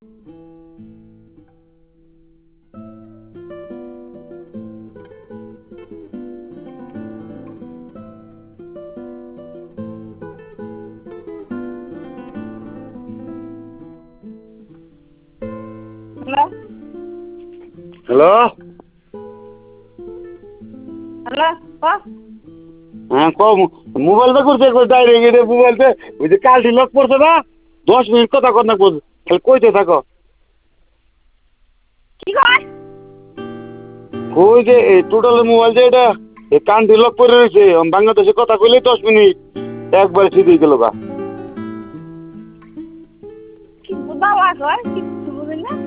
Hello hello hello হ্যাঁ ক মোবাইলটা করছে ডাইরেক্ট এটা মোবাইলতে ওই যে কালটি লক পড়ছে না 10 মিনিট কথা কর না খালি কইতে থাকো কি কয় ওই যে এই টোটাল মোবাইল যে এটা এই কানটি লক করে রয়েছে বাংলাদেশে কথা কইলে 10 মিনিট একবার সিধে গেল গা কি বাবা কয় কিছু বুঝি না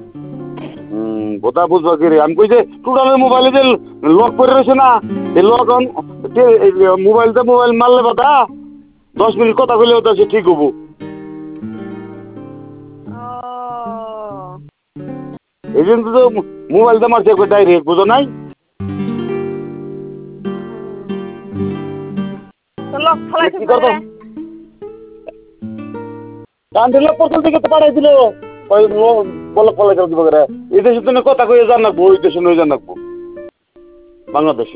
কথা বুঝবা কি রে আমি কই যে টোটালের মোবাইলে যে লক করে রয়েছে না এই লক মোবাইল মারলে বাতা 10 মিনিট কথা কইলে ওটা সে ঠিক হবো এই জন্য তো মোবাইলটা মারছে একবার ডাইরেক্ট বুঝো নাই তো লোক ফলাইছে কি করবো কানটি লক পড়ছে থেকে তো পাঠাই দিল ওই বলক ফলাই করে দিব করে এই দেশের জন্য কথা কইয়ে জান রাখবো ওই দেশে নই জান রাখবো বাংলাদেশে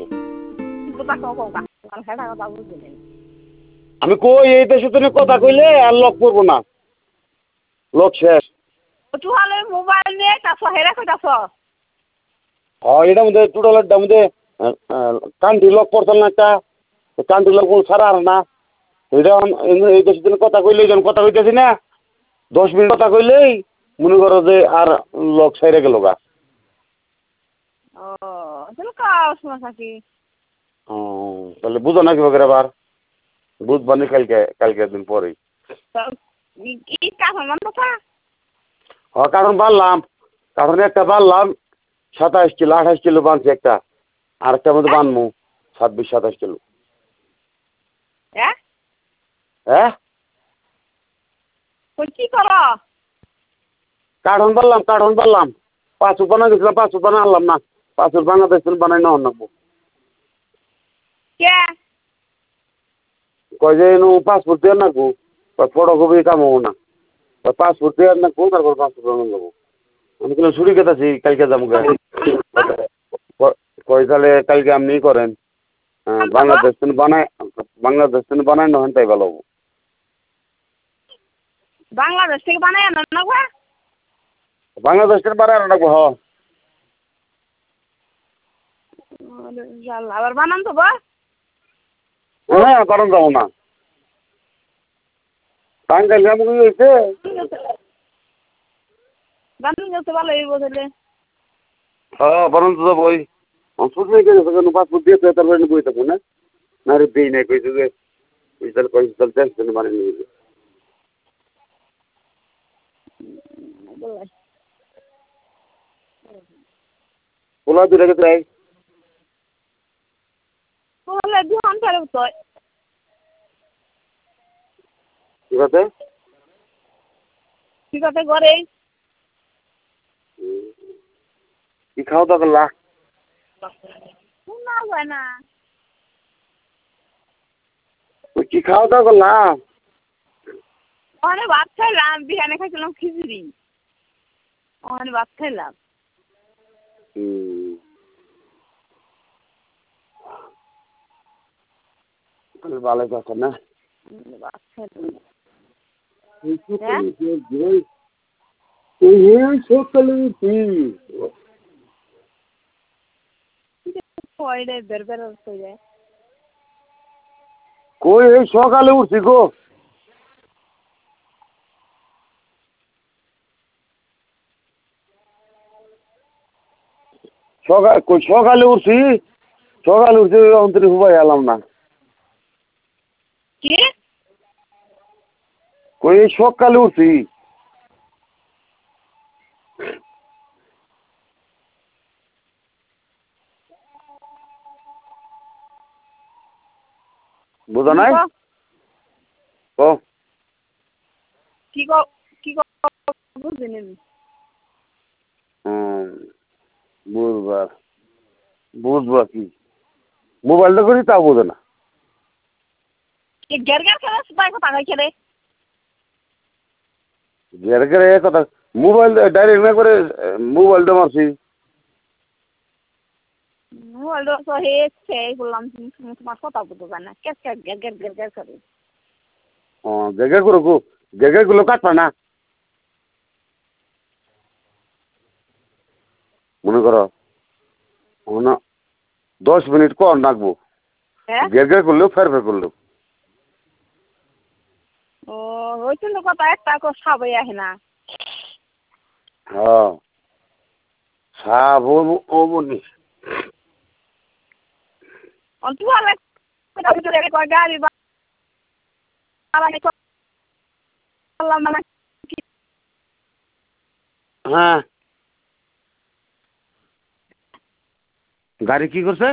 আমি কই এই দেশের জন্য কথা কইলে আর লক পড়বো না লক শেষ তুহালে মোবাইল নিয়ে কাছ হেরা কইতাছ এটার মধ্যে টোটালের মধ্যে কান্ট্রি লক পড়তাল না একটা কান্ট্রি লক ছাড়া আর না এটা এই দেশের জন্য কথা কইলে যখন কথা কইতেছি না 10 মিনিট কথা কইলেই মনে করো যে আর লক সাইরে গেল গা তাহলে কাজ না থাকি তাহলে বুঝো নাকি বগের আবার বুঝবানি কালকে দিন পরেই কি কাজ মান কথা কারণ বাড়লাম কারণ একটা বাড়লাম 27 কিলো 28 কিলো বানছি একটা আর একটা মধ্যে বানমু 26-27 কিলো হ্যাঁ কি কর কাঠন বাড়লাম 5 বানা গেছিলাম 5 বানা আনলাম না 5 বাংলাদেশ বানাই না অন্য কে কয় যে পাসপোর্ট দিয়ে নাকবো ফটোকপি কাম হবো না পাসপোর্ট দিয়ে নাকবো তারপর পাসপোর্ট বানান যাবো আমি কোনো ছুটি কেটেছি কালকে যাবো কয় তাহলে কালকে আপনি করেন বাংলাদেশ বানায় নহন তাই ভালো হবো বাংলাদেশ থেকে বানাই আনো না বাংলাদেশ থেকে বানায় আনো রাখবো আবার বানান তো বা হ্যাঁ বানান যাবো না টাঙ্গাইল যাবো কি হয়েছে বানান যাতে ভালো এই বদলে বানান তো যাবো ওই ছুটি নিয়ে গেছে পাসপোর্ট দিয়েছে তারপরে বই থাকবো না না রে দিই নাই কইছে যে পয়সা টেনশন মানে নিয়ে পোলা দূরে গেছে রাই বলে দুহান ফেরত তো ঠিক আছে ঘরে কি খাওয়া দাওয়া করলা না যায় না কি খাওয়া দাওয়া করলা ওখানে ভাত খাইলাম বিহানে খাইছিলাম খিচুড়ি ওখানে ভাত খাইলাম ভালো কথা না ভাত খাইলাম সকালে বের বের করে কই এই সকালে উঠছি গো সকালে উঠছি অন্তরে হুবাই এলাম না কি কই সকালে উঠছি বুঝা নাই ও কি বুঝিনি বুঝবা কি মোবাইলটা করি তা বোঝে না গের গের করে সবাই কথা কইছে রে গেরে গেরে কথা মোবাইল ডাইরেক্ট না করে মোবাইলটা মারছি। মোবাইলটা তো হেসছে বললাম তোমার কথা বলতে পারে না ক্যাট ক্যাট গ্যাট গ্যাট গ্যাট গ্যাট করে। ও গেগে করো গেগেগুলো কাটবা না মনে করো না 10 মিনিট কর রাখবো হ্যাঁ গেগে করলেও ফের করলেও। ও ওই জন্য কথা একটা সবাই আসে না। হ্যাঁ সাপ ও বলি তুই গাড়ি মানে হ্যাঁ গাড়ি কি করছে?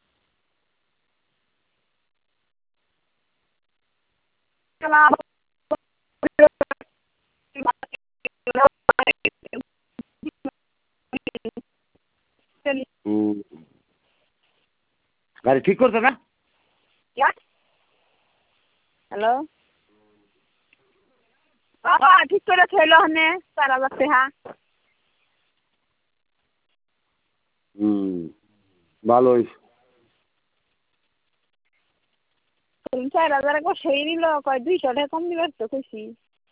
গাড়ি ঠিক করছে না? হ্যালো ঠিক করে থইল হনে 4,000 টাকা। ভালো হয়েছে। 4,000 একবার সেই নিল কয় 200 টাকা কম দিবার তো খুশি।